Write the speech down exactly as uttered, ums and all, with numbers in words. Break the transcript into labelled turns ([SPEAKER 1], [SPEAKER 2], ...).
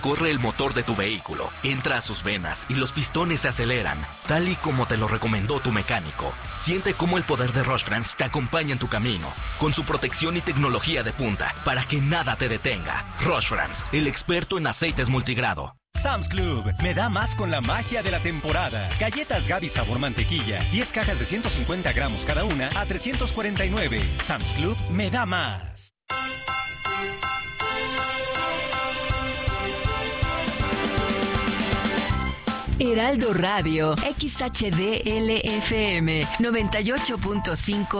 [SPEAKER 1] Corre el motor de tu vehículo, entra a sus venas y los pistones se aceleran, tal y como te lo recomendó tu mecánico. Siente cómo el poder de Roche-France te acompaña en tu camino, con su protección y tecnología de punta, para que nada te detenga. Roche-France, el experto en aceites multigrado.
[SPEAKER 2] Sam's Club, me da más con la magia de la temporada. Galletas Gaby sabor mantequilla, diez cajas de ciento cincuenta gramos cada una a trescientos cuarenta y nueve. Sam's Club, me da más.
[SPEAKER 3] Heraldo Radio, X H D L F M, noventa y ocho punto cinco